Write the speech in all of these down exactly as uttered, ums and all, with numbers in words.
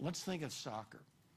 let's think of soccer.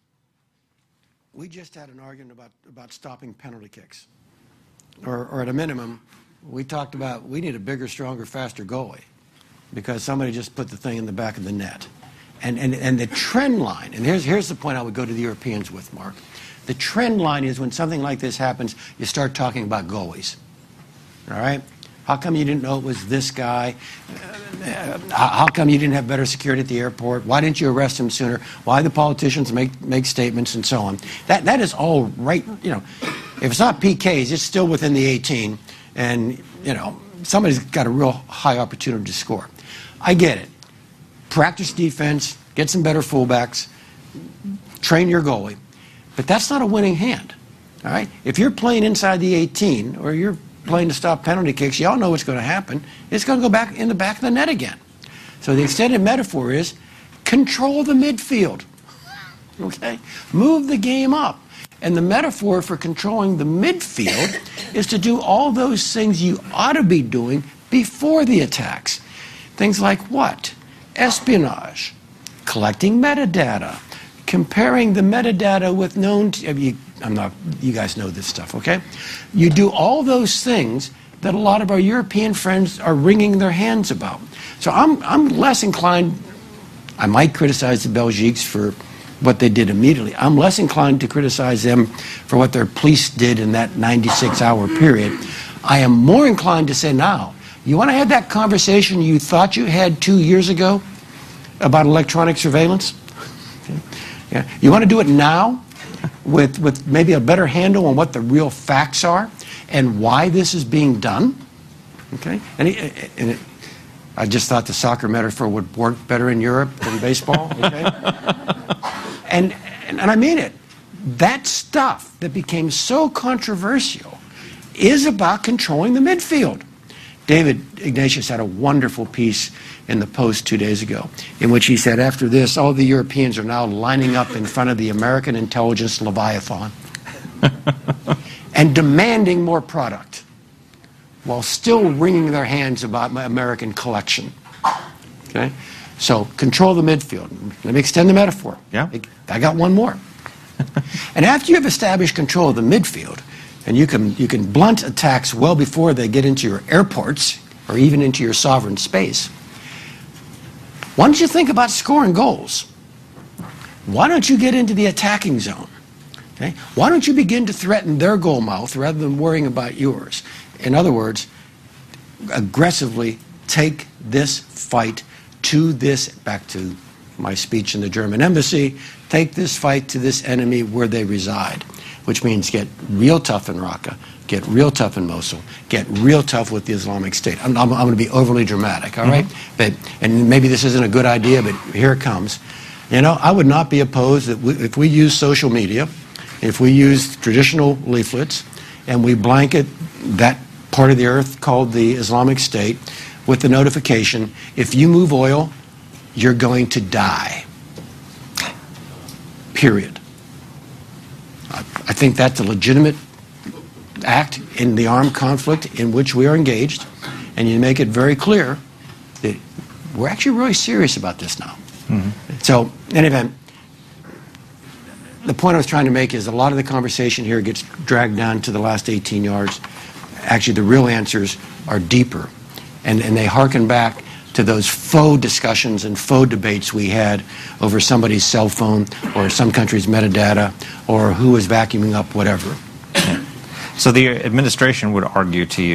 We just had an argument about, about stopping penalty kicks. Or, or at a minimum, we talked about we need a bigger, stronger, faster goalie because somebody just put the thing in the back of the net. And, and, and the trend line, and here's, here's the point I would go to the Europeans with, Mark. The trend line is when something like this happens, you start talking about goalies. All right? How come you didn't know it was this guy? Uh, how come you didn't have better security at the airport? Why didn't you arrest him sooner? Why the politicians make, make statements and so on? That, that is all right. You know, if it's not P Ks, it's still within the eighteen. And, you know, somebody's got a real high opportunity to score. I get it. Practice defense, get some better fullbacks, train your goalie. But that's not a winning hand. All right? If you're playing inside the eighteen or you're playing to stop penalty kicks, you all know what's going to happen. It's going to go back in the back of the net again. So the extended metaphor is control the midfield. Okay? Move the game up. And the metaphor for controlling the midfield is to do all those things you ought to be doing before the attacks. Things like what? Espionage, collecting metadata, comparing the metadata with known... T- I'm not, you guys know this stuff, okay? You do all those things that a lot of our European friends are wringing their hands about. So I'm, I'm less inclined, I might criticize the Belgiques for what they did immediately. I'm less inclined to criticize them for what their police did in that ninety-six hour period. I am more inclined to say now, you want to have that conversation you thought you had two years ago about electronic surveillance? Okay. Yeah. You want to do it now? With, with maybe a better handle on what the real facts are and why this is being done. Okay? And, it, and it, I just thought the soccer metaphor would work better in Europe than baseball. Okay? and, and, and I mean it. That stuff that became so controversial is about controlling the midfield. David Ignatius had a wonderful piece in the Post two days ago in which he said after this, all the Europeans are now lining up in front of the American intelligence Leviathan and demanding more product while still wringing their hands about my American collection. Okay? So control the midfield. Let me extend the metaphor. Yeah. I got one more. And after you've established control of the midfield, and you can, you can blunt attacks well before they get into your airports or even into your sovereign space, why don't you think about scoring goals? Why don't you get into the attacking zone? Okay? Why don't you begin to threaten their goal mouth rather than worrying about yours? In other words, aggressively take this fight to this, back to my speech in the German embassy, take this fight to this enemy where they reside, which means get real tough in Raqqa, get real tough in Mosul, get real tough with the Islamic State. I'm, I'm, I'm going to be overly dramatic, all right? Mm-hmm. But, and maybe this isn't a good idea, but here it comes. You know, I would not be opposed that we, if we use social media, if we use traditional leaflets, and we blanket that part of the earth called the Islamic State with the notification, if you move oil, you're going to die. Period. I think that's a legitimate act in the armed conflict in which we are engaged, and you make it very clear that we're actually really serious about this now. Mm-hmm. So, in any event, the point I was trying to make is a lot of the conversation here gets dragged down to the last eighteen yards. Actually, the real answers are deeper, and, and they harken back to those faux discussions and faux debates we had over somebody's cell phone or some country's metadata or who was vacuuming up whatever. So the administration would argue to you